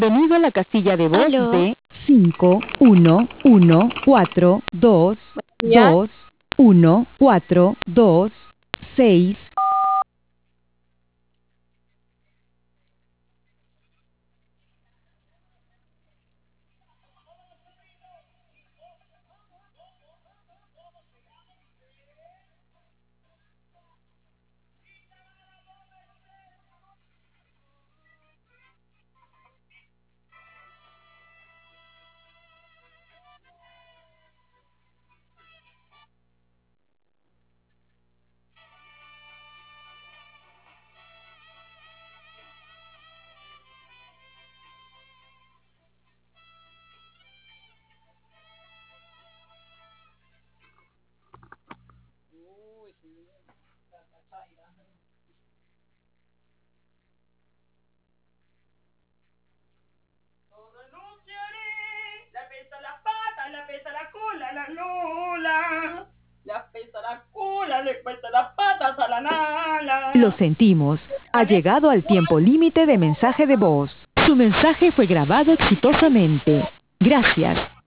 Bienvenido a la casilla de voz Aló. de 5114222 ¿Ya? 1426. La pesa la pata, la pesa la cola, la lula. La pesa la cola, le pesa las patas a la nala. Lo sentimos. Ha llegado al tiempo límite de mensaje de voz. Su mensaje fue grabado exitosamente. Gracias.